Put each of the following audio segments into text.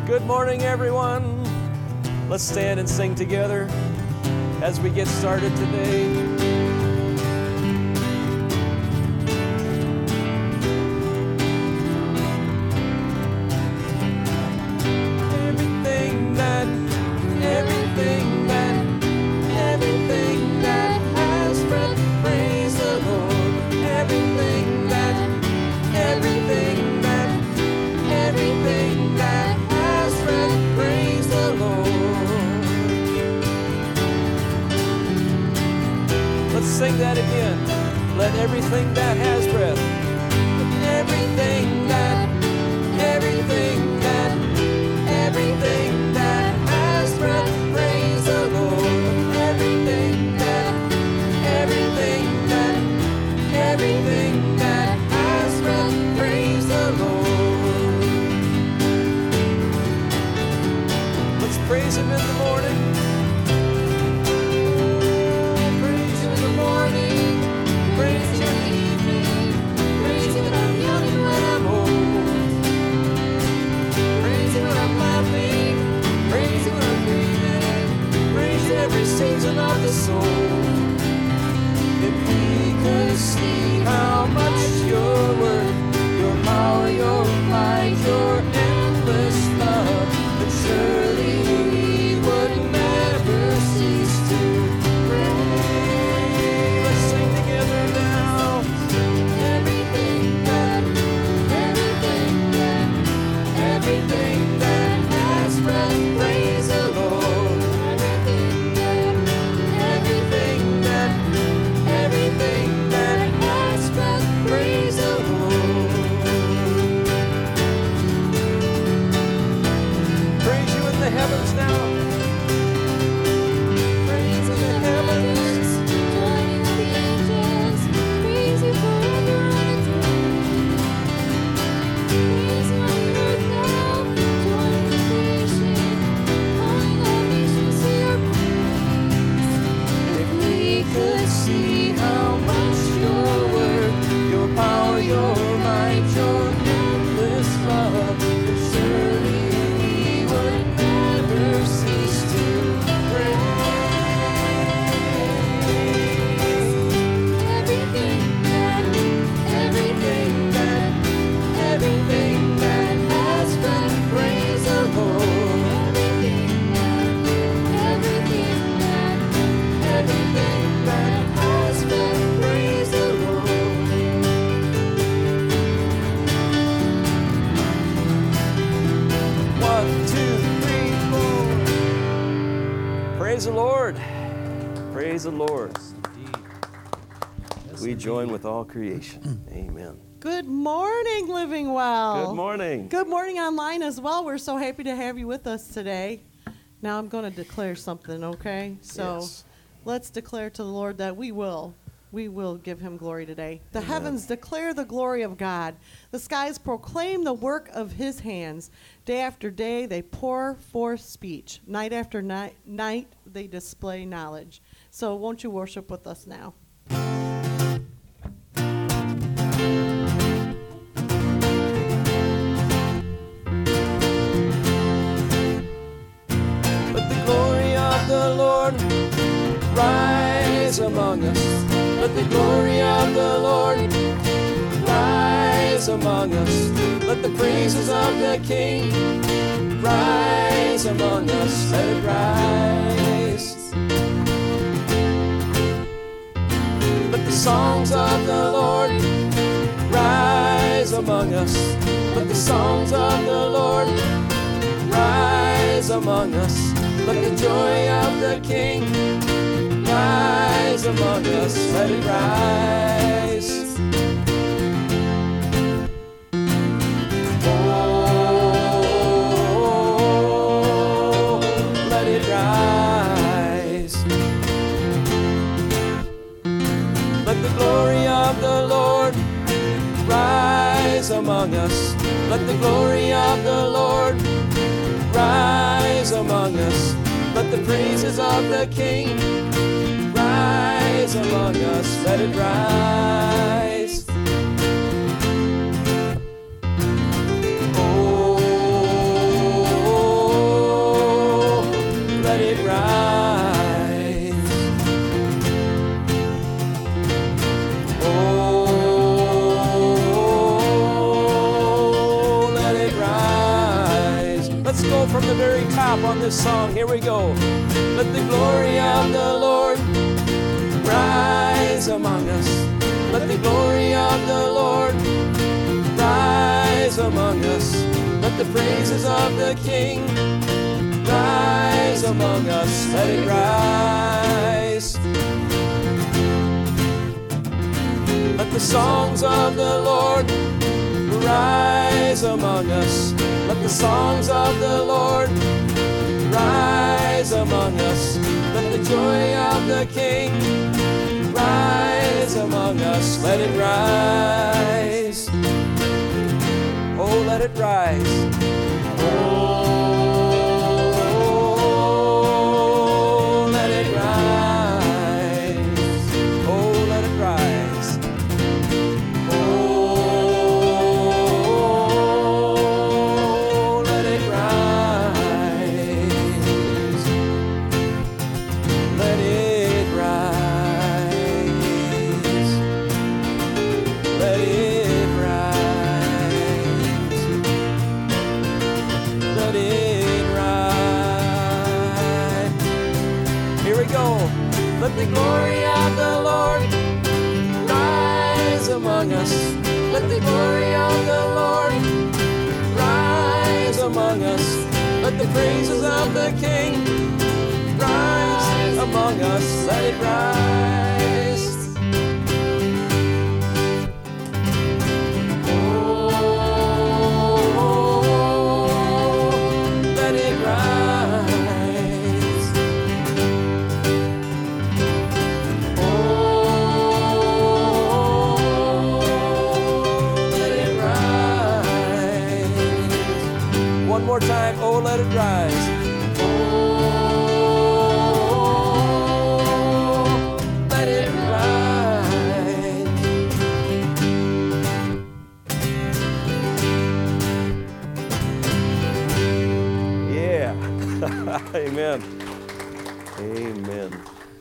Good morning, everyone. Let's stand and sing together as we get started today. Sing that again. Let everything that has breath, everything that has breath, praise the Lord. Everything that has breath, praise the Lord. Let's praise Him in the morning. Every season of the soul. If we could see how much you're worth, your power, your might, your endless love, then surely we would never cease to pray. Let's sing together now. Everything that has breath, praise the Lord. Heavens now. Praise in the heavens. Joining the angels. Praise you forever and a day. Praise you on the earth now. Joining the creation. Calling all nations to your praise. If we could see how much you're worth, your power, your might, your endless love, then surely cease to praise. Everything that has breath, praise the Lord. Everything that has breath, praise the Lord. 1, 2, 3, 4. Praise the Lord. Praise the Lord. We join with all creation. Amen. Good morning, Living Well. Good morning. Good morning online as well. We're so happy to have you with us today. Now I'm going to declare something, okay? So let's declare to the Lord that we will give Him glory today. The heavens declare the glory of God. The skies proclaim the work of His hands. Day after day, they pour forth speech. Night after night, they display knowledge. So won't you worship with us now? Let the glory of the Lord rise among us. Let the glory of the Lord rise among us. Let the praises of the King rise among us. Let it rise. Let the songs of the Lord rise among us. Let the songs of the Lord rise among us. Let the joy of the King rise among us. Let it rise. Oh, let it rise. Let the glory of the Lord rise among us. Let the glory of the Lord rise among us. Let the praises of the King rise among us. Let it rise. Oh, very top on this song. Here we go. Let the glory of the Lord rise among us. Let the glory of the Lord rise among us. Let the praises of the King rise among us. Let it rise. Let the songs of the Lord rise among us. Let the songs of the Lord rise among us. Let the joy of the King rise among us. Let it rise. Oh, let it rise. Oh, let it rise. Oh, let it rise. Oh, let it rise. Let it rise. Let it rise. Let it rise. Here we go. Let the glory of the Lord rise among us. Let the glory of the Lord rise among us. Let the praises of the King rise among us. Let it rise. Let it rise. Let it rise. One more time. Oh, let it rise. Let it rise. Yeah. Amen. Amen.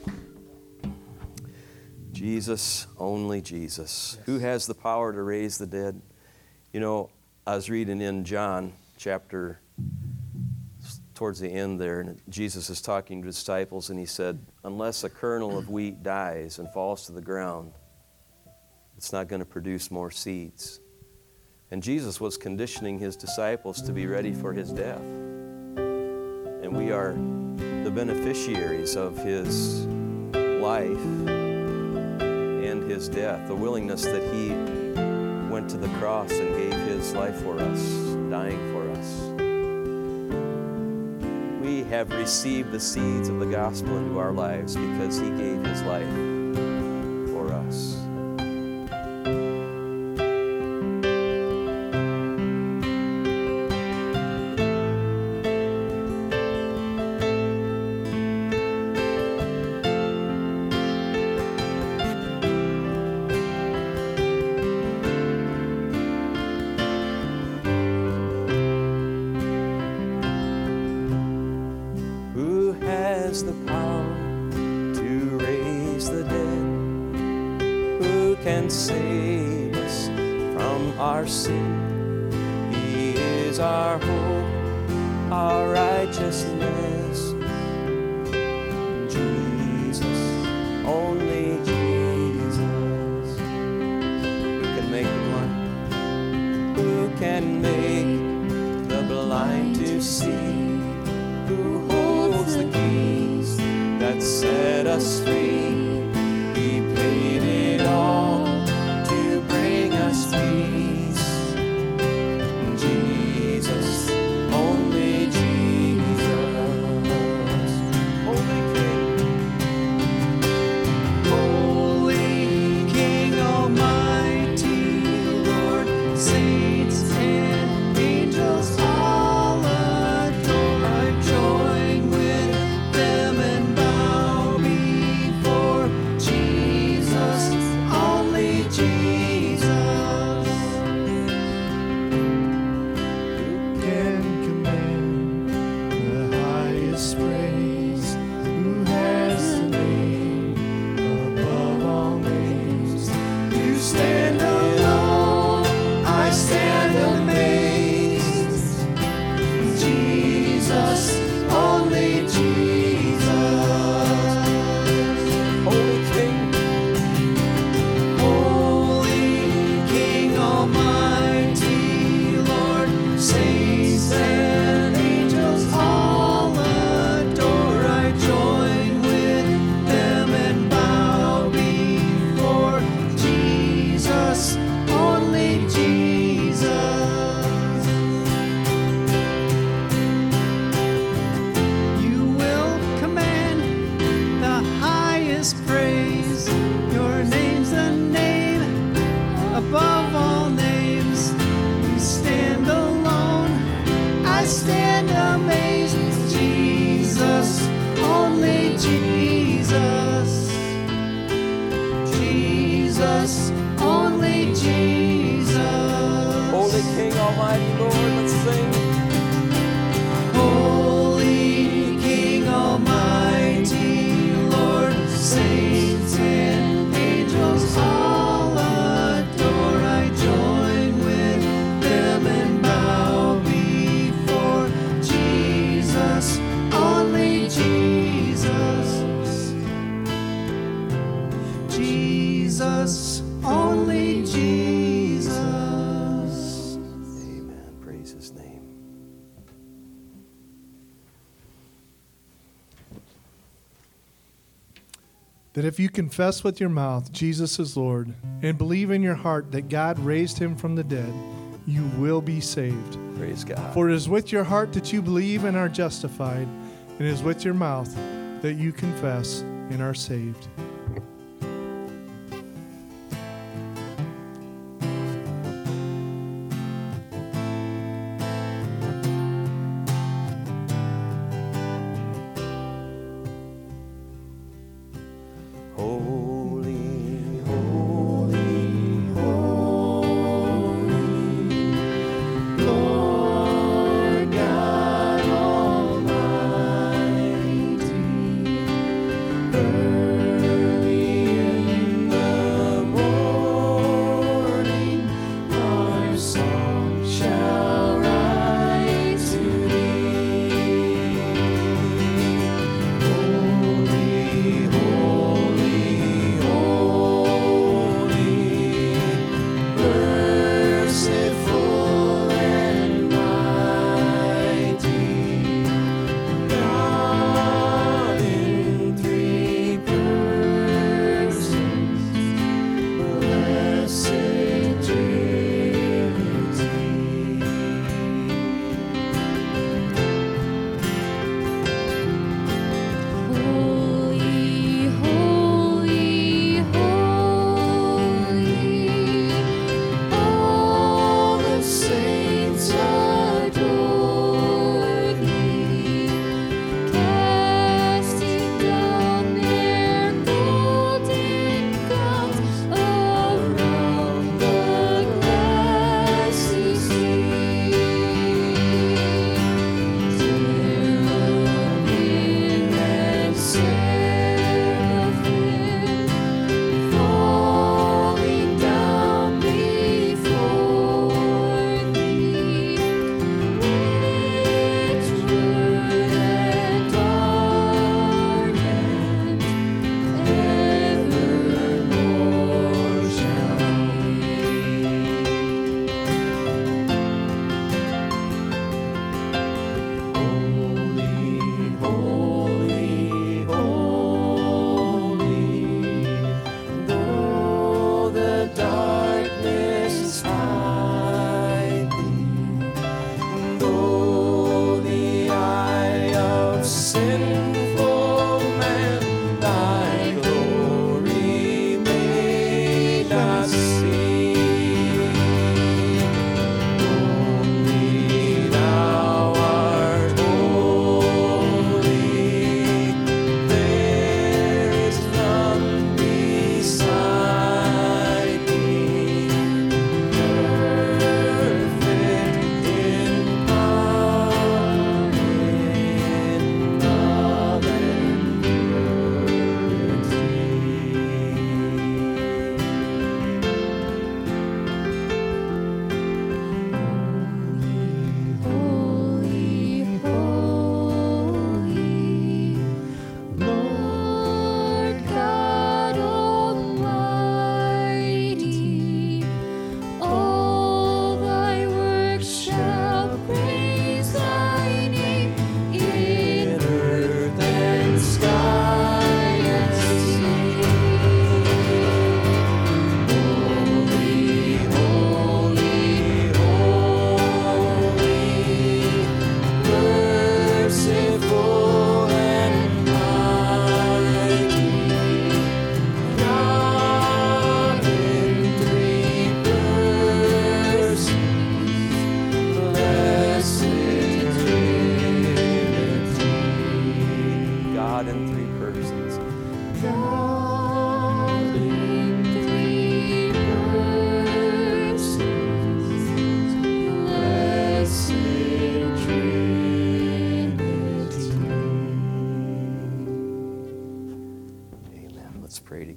Jesus, only Jesus. Yes. Who has the power to raise the dead? You know, I was reading in John chapter, towards the end there, and Jesus is talking to the disciples, and he said, unless a kernel of wheat dies and falls to the ground, it's not going to produce more seeds. And Jesus was conditioning his disciples to be ready for his death. And we are the beneficiaries of his life and his death, the willingness that he went to the cross and gave his life for us, dying for us. We have received the seeds of the gospel into our lives because he gave his life for us. The power to raise the dead, who can save us from our sin. He is our hope, our righteousness. Jesus, only Jesus. Who can make the blind? Who can make the blind to see? Who holds the keys that set us free? He paid it all to bring us peace. Jesus, only Jesus, only King, Holy King, Almighty Lord, saints and angels all adore. I join with them and bow before Holy King, Almighty Lord, let's sing. Holy King, Almighty Lord, saints and angels all adore. I join with them and bow before Jesus, only Jesus. Jesus, only Jesus. Amen. Praise his name. That if you confess with your mouth Jesus is Lord and believe in your heart that God raised him from the dead, you will be saved. Praise God. For it is with your heart that you believe and are justified, and it is with your mouth that you confess and are saved. Holy, holy, holy, Lord God Almighty, earth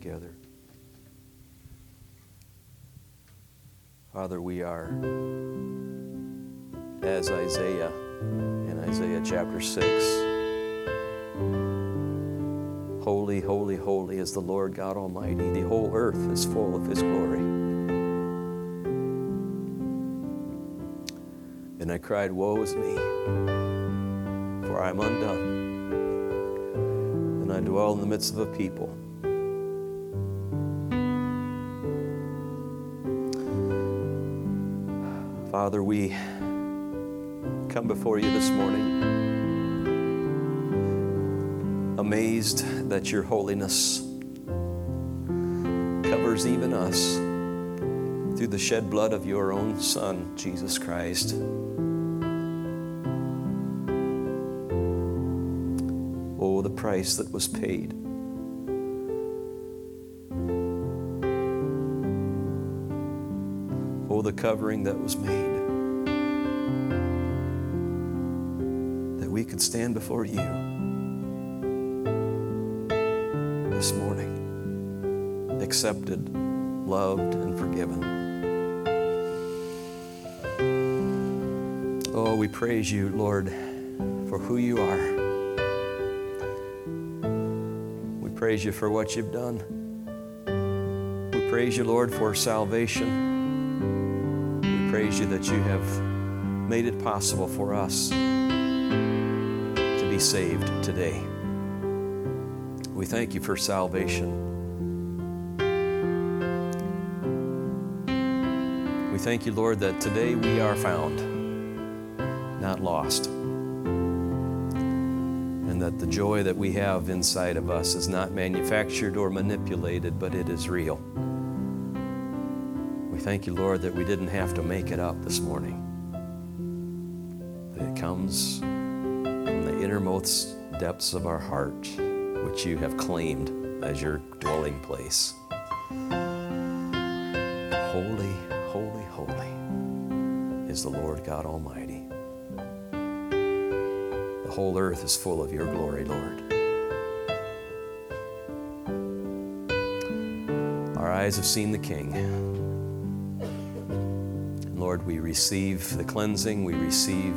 together. Father, we are, as Isaiah in Isaiah chapter 6, holy, holy, holy is the Lord God Almighty. The whole earth is full of His glory. And I cried, woe is me, for I am undone, and I dwell in the midst of a people Father, we come before you this morning, amazed that your holiness covers even us through the shed blood of your own Son, Jesus Christ. Oh, the price that was paid. Oh, the covering that was made, that we could stand before you this morning, accepted, loved, and forgiven. Oh, we praise you, Lord, for who you are. We praise you for what you've done. We praise you, Lord, for salvation. Praise you that you have made it possible for us to be saved today. We thank you for salvation. We thank you, Lord, that today we are found, not lost, and that the joy that we have inside of us is not manufactured or manipulated, but it is real. Thank you, Lord, that we didn't have to make it up this morning. That it comes from the innermost depths of our heart, which you have claimed as your dwelling place. Holy, holy, holy is the Lord God Almighty. The whole earth is full of your glory, Lord. Our eyes have seen the King. Lord, we receive the cleansing, we receive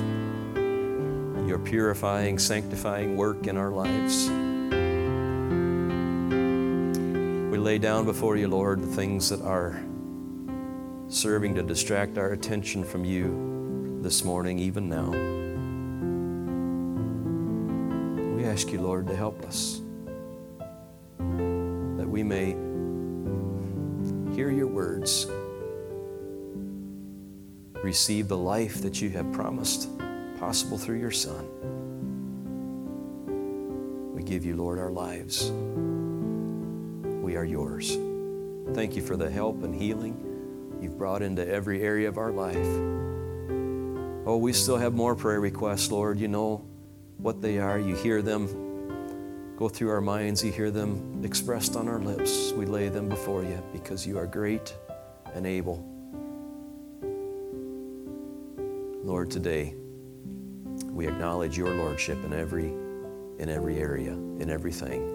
your purifying, sanctifying work in our lives. We lay down before you, Lord, the things that are serving to distract our attention from you this morning, even now. We ask you, Lord, to help us, that we may hear your words, receive the life that you have promised possible through your Son. We give you, Lord, our lives. We are yours. Thank you for the help and healing you've brought into every area of our life. Oh, we still have more prayer requests, Lord. You know what they are. You hear them go through our minds. You hear them expressed on our lips. We lay them before you because you are great and able. Lord, today we acknowledge your lordship in every area, in everything.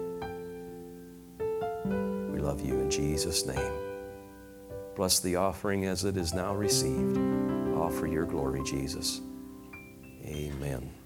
We love you in Jesus' name. Bless the offering as it is now received. All for your glory, Jesus. Amen.